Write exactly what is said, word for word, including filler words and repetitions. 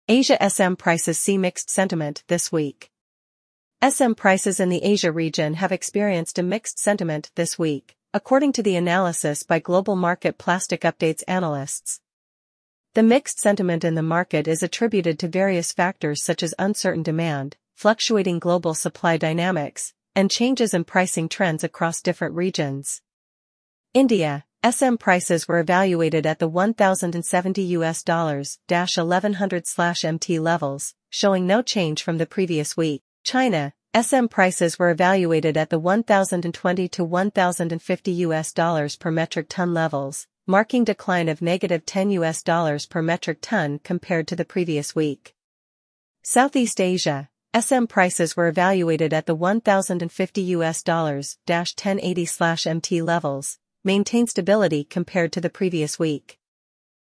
Asia S M prices see mixed sentiment this week. S M prices in the Asia region have experienced a mixed sentiment this week, according to the analysis by Global Market Plastic Updates analysts. The mixed sentiment in the market is attributed to various factors such as uncertain demand, fluctuating global supply dynamics, and changes in pricing trends across different regions. India, S M prices were evaluated at the one thousand seventy U S dollars eleven hundred M T levels, showing no change from the previous week. China, S M prices were evaluated at the one thousand twenty to one thousand fifty U S dollars per metric ton levels, marking decline of negative ten U S dollars per metric ton compared to the previous week. Southeast Asia, S M prices were evaluated at the one thousand fifty U S dollars ten eighty M T levels, maintain stability compared to the previous week.